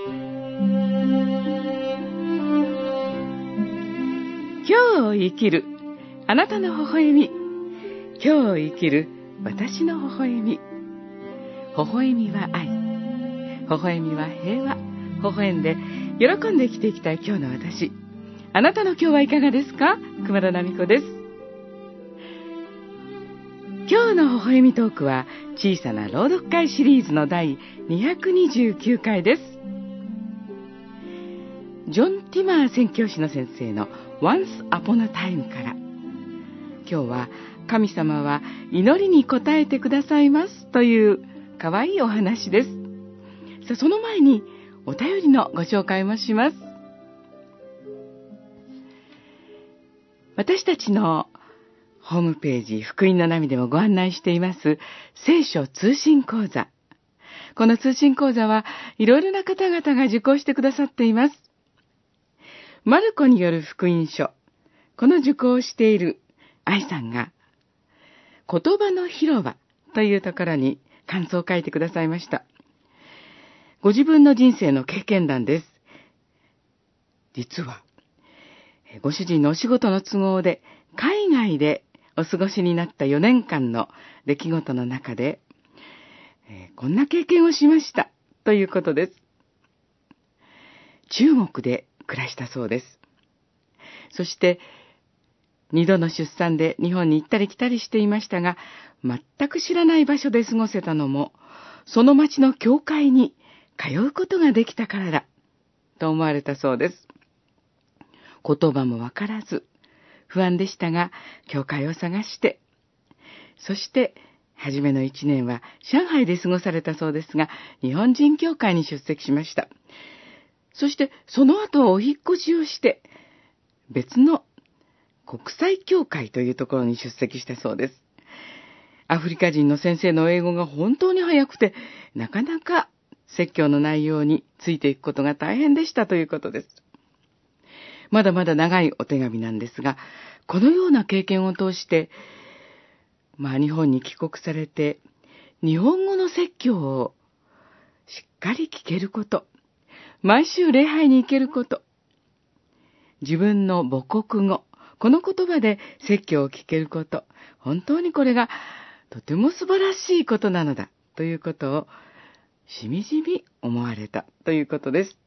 今日を生きるあなたの微笑み。今日を生きる私の微笑み。微笑みは愛、微笑みは平和。微笑んで喜んで生きていきたい今日の私。あなたの今日はいかがですか？熊田奈美子です。今日の微笑みトークは小さな朗読会シリーズの第229回です。ジョン・ティマー宣教師の先生の Once Upon a Time から、今日は神様は祈りに応えてくださいますというかわいいお話です。さあ、その前にお便りのご紹介もします。私たちのホームページ福音の波でもご案内しています聖書通信講座。この通信講座はいろいろな方々が受講してくださっています。マルコによる福音書、この受講をしている愛さんが言葉の広場というところに感想を書いてくださいました。ご自分の人生の経験談です。実はご主人のお仕事の都合で海外でお過ごしになった4年間の出来事の中で、こんな経験をしましたということです。中国で暮らしたそうです。そして2度の出産で日本に行ったり来たりしていましたが、全く知らない場所で過ごせたのも、その町の教会に通うことができたからだと思われたそうです。言葉もわからず不安でしたが、教会を探して、そして初めの1年は上海で過ごされたそうですが、日本人教会に出席しました。そしてその後はお引っ越しをして、別の国際教会というところに出席したそうです。アフリカ人の先生の英語が本当に早くて、なかなか説教の内容についていくことが大変でしたということです。まだまだ長いお手紙なんですが、このような経験を通して、日本に帰国されて、日本語の説教をしっかり聞けること、毎週礼拝に行けること、自分の母国語、この言葉で説教を聞けること、本当にこれがとても素晴らしいことなのだということをしみじみ思われたということです。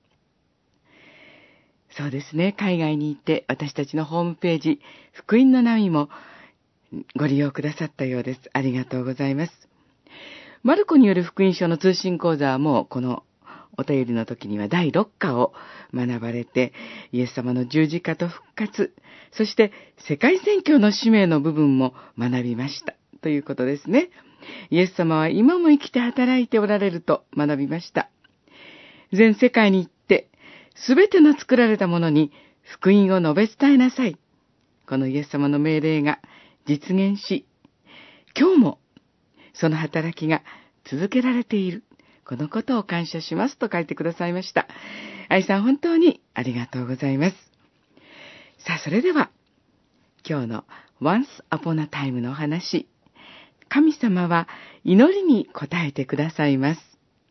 そうですね、海外に行って私たちのホームページ、福音の波もご利用くださったようです。ありがとうございます。マルコによる福音書の通信講座はもうこのお便りの時には第6課を学ばれて、イエス様の十字架と復活、そして世界宣教の使命の部分も学びましたということですね。イエス様は今も生きて働いておられると学びました。全世界に行って、すべての作られたものに福音を述べ伝えなさい。このイエス様の命令が実現し、今日もその働きが続けられている。このことを感謝しますと書いてくださいました。愛さん、本当にありがとうございます。さあ、それでは今日の Once Upon a Time のお話、神様は祈りに応えてくださいます。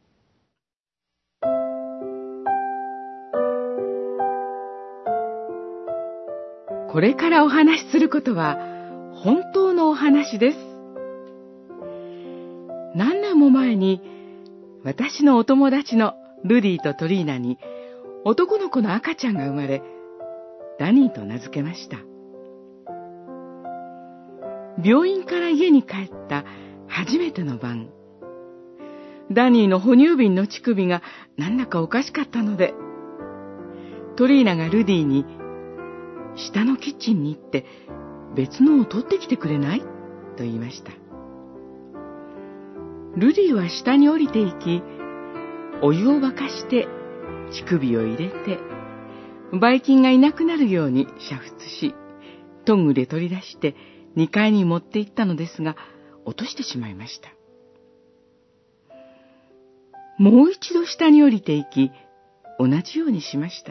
これからお話しすることは本当のお話です。何年も前に私のお友達のルディとトリーナに男の子の赤ちゃんが生まれ、ダニーと名付けました。病院から家に帰った初めての晩、ダニーの哺乳瓶の乳首がなんだかおかしかったので、トリーナがルディに、下のキッチンに行って別のを取ってきてくれない？と言いました。ルディは下に降りていき、お湯を沸かして乳首を入れて、ばい菌がいなくなるように煮沸し、トングで取り出して2階に持って行ったのですが、落としてしまいました。もう一度下に降りていき、同じようにしました。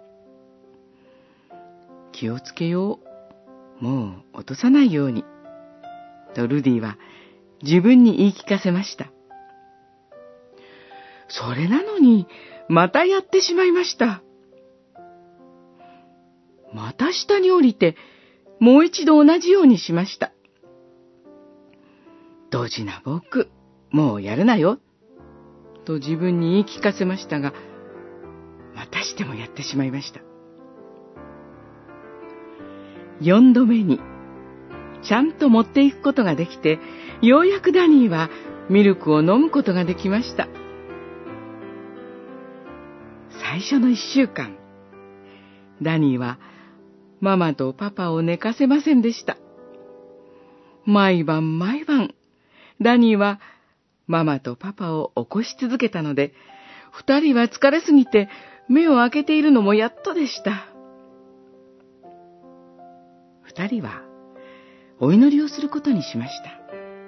気をつけよう。もう落とさないように。とルディは自分に言い聞かせました。 それなのに、またやってしまいました。また下に降りて、もう一度同じようにしました。ドジな僕、もうやるなよ、と自分に言い聞かせましたが、またしてもやってしまいました。4度目に、ちゃんと持っていくことができて、ようやくダニーはミルクを飲むことができました。最初の1週間、ダニーはママとパパを寝かせませんでした。毎晩毎晩、ダニーはママとパパを起こし続けたので、2人は疲れすぎて目を開けているのもやっとでした。2人はお祈りをすることにしました。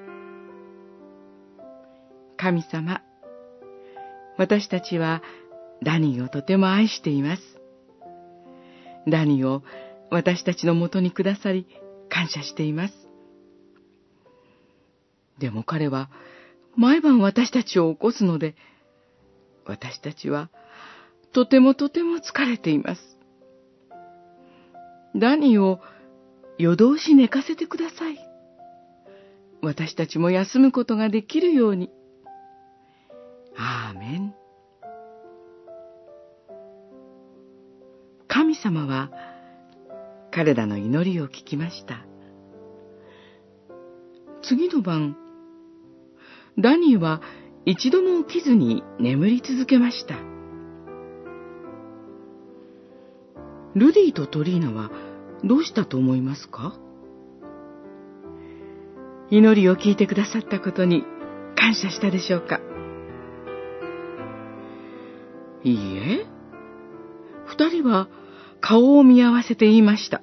神様、私たちはダニーをとても愛しています。ダニーを私たちのもとにくださり、感謝しています。でも彼は毎晩私たちを起こすので、私たちはとても疲れています。ダニーを夜通し寝かせてください。私たちも休むことができるように。アーメン。神様は彼らの祈りを聞きました。次の晩、ダニーは一度も起きずに眠り続けました。ルディとトリーナはどうしたと思いますか？祈りを聞いてくださったことに感謝したでしょうか？いいえ、二人は顔を見合わせて言いました。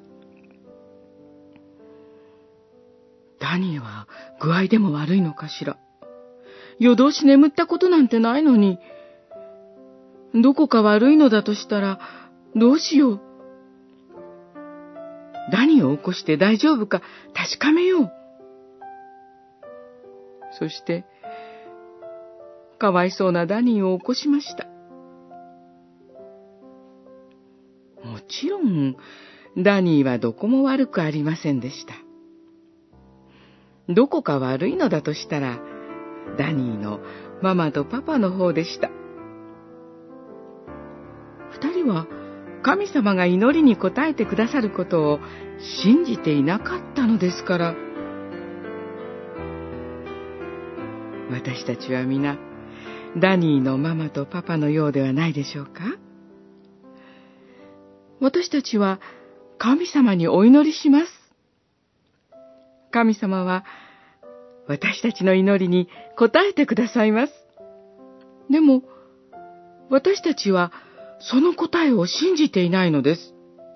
ダニーは具合でも悪いのかしら。夜通し眠ったことなんてないのに。どこか悪いのだとしたらどうしよう。ダニーを起こして大丈夫か確かめよう。そして、かわいそうなダニーを起こしました。もちろん、ダニーはどこも悪くありませんでした。どこか悪いのだとしたら、ダニーのママとパパの方でした。二人は神様が祈りに応えてくださることを信じていなかったのですから。私たちは皆、ダニーのママとパパのようではないでしょうか？私たちは神様にお祈りします。神様は私たちの祈りに応えてくださいます。でも、私たちはその答えを信じていないのです。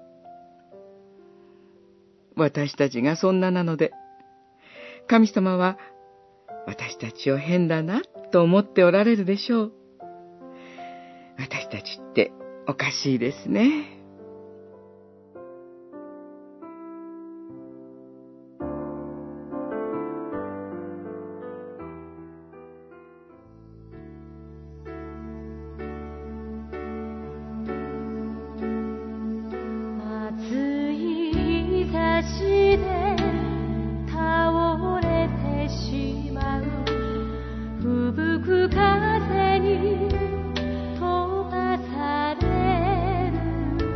私たちがそんななので、神様は私たちを変だなと思っておられるでしょう。私たちっておかしいですね。 風に飛ばされる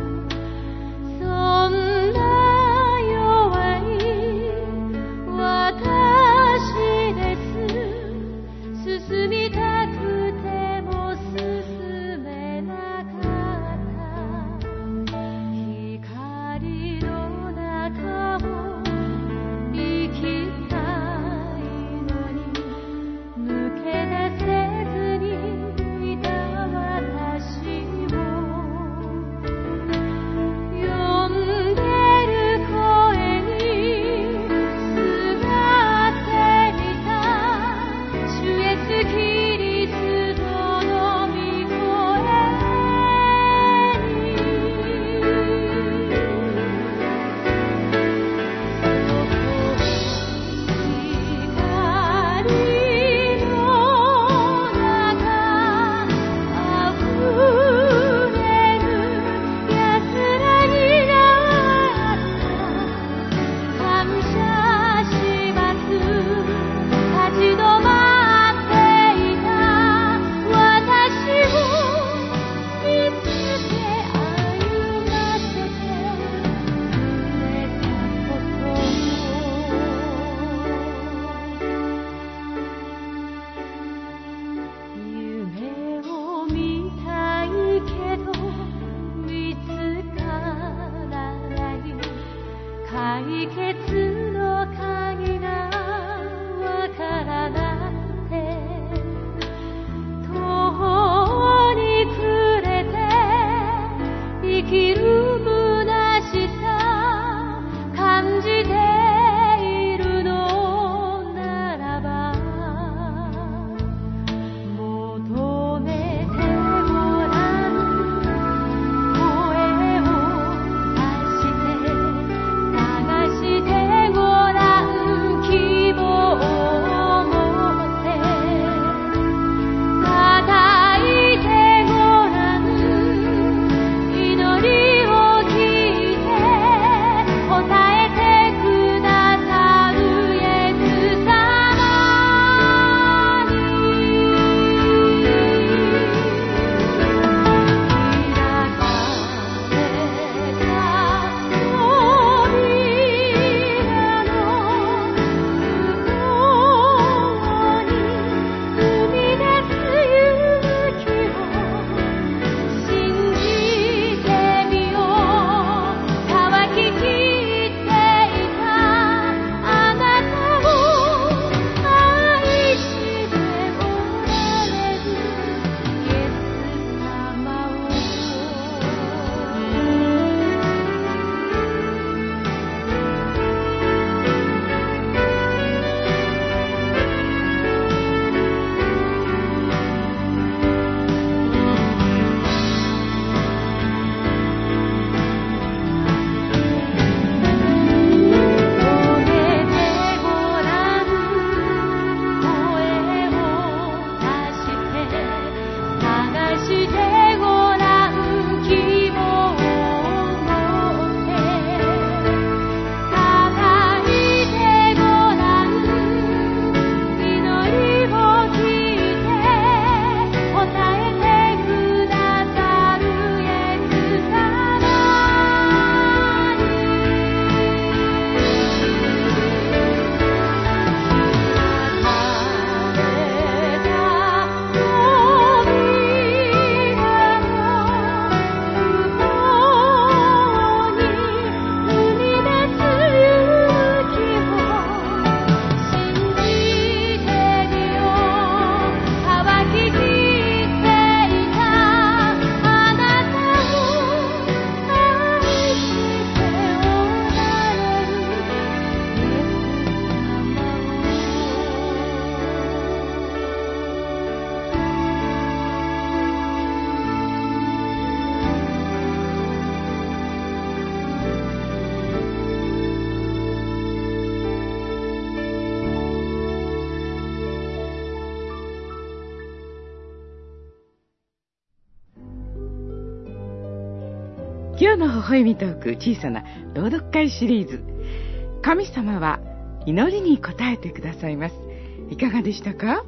今日の微笑みトーク小さな朗読会シリーズ、神様は祈りに応えてくださいます。いかがでしたか？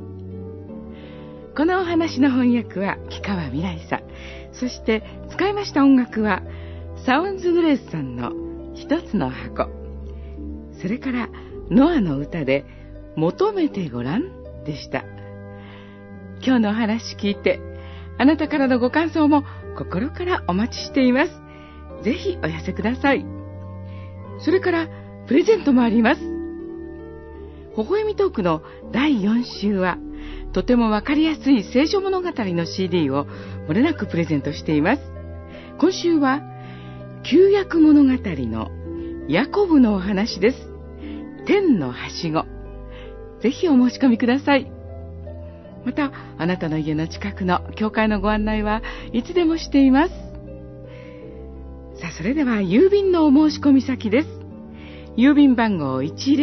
このお話の翻訳は木川未来さん、そして使いました音楽はサウンズグレースさんの一つの箱、それからノアの歌で求めてごらんでした。今日のお話聞いて、あなたからのご感想も心からお待ちしています。ぜひお寄せください。それからプレゼントもあります。微笑みトークの第4週は、とてもわかりやすい聖書物語の CD を漏れなくプレゼントしています。今週は旧約物語のヤコブのお話です。天のはしご。ぜひお申し込みください。また、あなたの家の近くの教会のご案内はいつでもしています。さあ、それでは郵便のお申し込み先です。郵便番号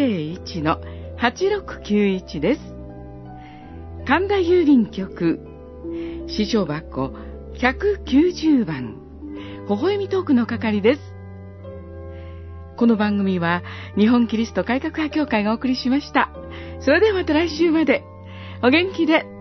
101-8691 です。神田郵便局支所箱190番、微笑みトークの係です。この番組は日本キリスト改革派協会がお送りしました。それではまた来週までお元気で。